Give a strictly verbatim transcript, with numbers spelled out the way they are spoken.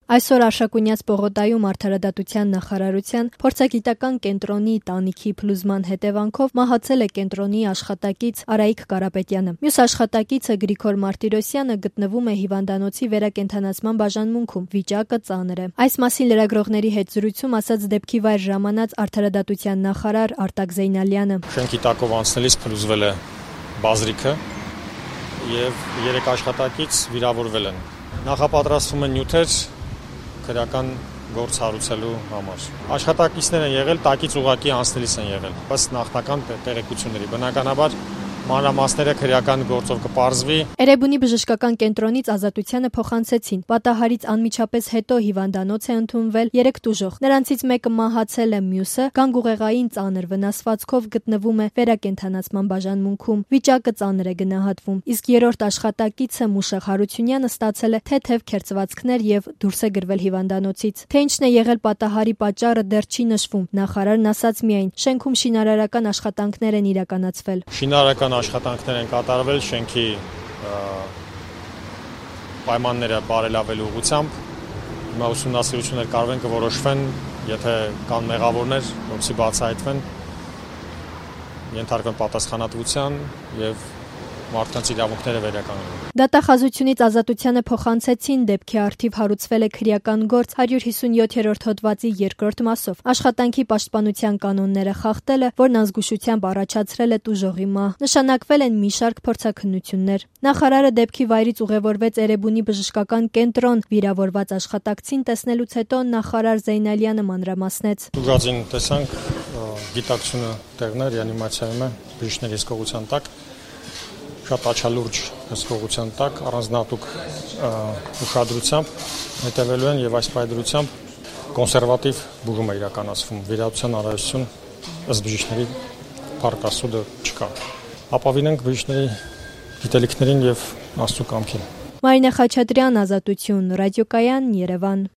Այսօր Արշակունյաց պողոտայում Արդարադատության նախարարության փորձագիտական կենտրոնի տանիքի փլուզման հետևանքով մահացել է կենտրոնի աշխատակից Արայիկ Կարապետյանը։ Մյուս աշխատակիցը Գրիգոր Մարտիրոսյանը գտնվում է հիվանդանոցի վերակենդանացման բաժանմունքում, վիճակը ծանր է։ Այս մասին լրագրողների հետ զրույցում ասաց դեպքի վայր ժամանած Արդարադատության նախարար Արտակ Զեյնալյանը։ Շենքի տակով անցնելիս փլուզվել է բազրիքը եւ երեք աշխատակից վիրավորվել են։ Նախապատրաստվում են նյութեր քրեական գործ հարուցելու համար։ Աշխատակիցներ են եղել, տակից ուղղակի անցնելիս են եղել։ Ըստ նախնական տեղեկությունների, բնականաբար մանրամասները քրեական գործով կպարզվի։ Էրեբունի բժշկական կենտրոնից Ազատությանը փոխանցեցին։ Պատահարից անմիջապես հետո հիվանդանոց է ընդունվել երեք տուժող։ Նրանցից մեկը մահացել է, մյուսը գանգուղեղային ծանր վնասվածքով գտնվում է վերակենդանացման բաժանմունքում։ Վիճակը ծանր է գնահատվում։ Իսկ երրորդ աշխատակիցը Մուշեղ Հարությունյանը ստացել է թեթև քերծվածքներ եւ դուրս է գրվել հիվանդանոցից։ Թե ինչն է եղել պատահարի պատճառը դեռ չի նշվում։ Նախարարն ասաց միայն, շենքում շինարարական աշխատանքներ են իրականացվել։ Շինարարական աշխատանքներ են կատարվել շենքի պայմանները բարելավելու ուղղությամբ։ Հիմա ուսումնասիրություններ կարող են կորոշվեն, եթե կան մեղավորներ, որոնցի բացահայտվեն, ենթարկվեն պատասխանատվության եւ մարդկանց իրավունքները վերականգնվեն։ Դատախազությունից Ազատությանը փոխանցեցին դեպքի առթիվ հարուցվել է քրեական գործ հարյուր հիսունյոթերորդ հոդվածի երկրորդ մասով։ Աշխատանքի պաշտպանության կանոնները խախտելը, որն անզգուշությամբ առաջացրել է տուժողի մահ։ Նշանակվել են մի շարք փորձաքննություններ։ Նախարարը դեպքի վայրից ուղևորվեց Էրեբունի բժշկական կենտրոն, վիրավորված աշխատակցին տեսնելուց հետո նախարար Զեյնալյանը մանրամասնեց։ Ուժածին տեսանք, գիտակցությունը տեղներ, ռեանիմացիայում է, բժիշկների հսկողության տակ։ Շատ աչալուրջ հսկողության տակ առանձնահատուկ ուշադրությամբ հետևելու են եւ այս պայծրությամբ կոնսերվատիվ բուժում է իրականացվում։ Վիրահատության անհրաժեշտություն ըստ բժիշկների փառք Աստծո չկա։ Ապավինենք բժիշկների գիտելիքներին եւ Աստծո կամքին։ Մարինե Խաչատրյան, Ազատություն, ռադիոկայան, Երևան։